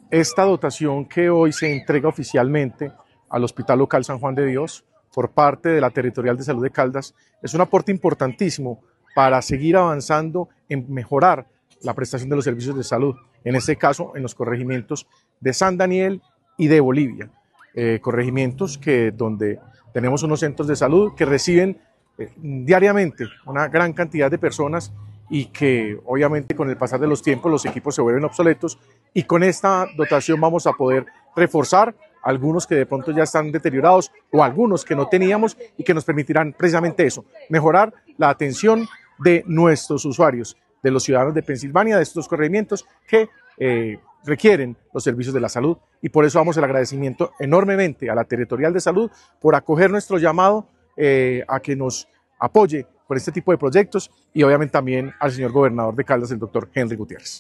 Esta dotación que hoy se entrega oficialmente al Hospital Local San Juan de Dios por parte de la Territorial de Salud de Caldas es un aporte importantísimo para seguir avanzando en mejorar la prestación de los servicios de salud, en este caso en los corregimientos de San Daniel y de Bolivia, corregimientos donde tenemos unos centros de salud que reciben diariamente una gran cantidad de personas y que obviamente con el pasar de los tiempos los equipos se vuelven obsoletos, y con esta dotación vamos a poder reforzar algunos que de pronto ya están deteriorados o algunos que no teníamos y que nos permitirán precisamente eso, mejorar la atención de nuestros usuarios, de los ciudadanos de Pensilvania, de estos corregimientos que requieren los servicios de la salud, y por eso damos el agradecimiento enormemente a la Territorial de Salud por acoger nuestro llamado a que nos apoye con este tipo de proyectos, y obviamente también al señor gobernador de Caldas, el doctor Henry Gutiérrez.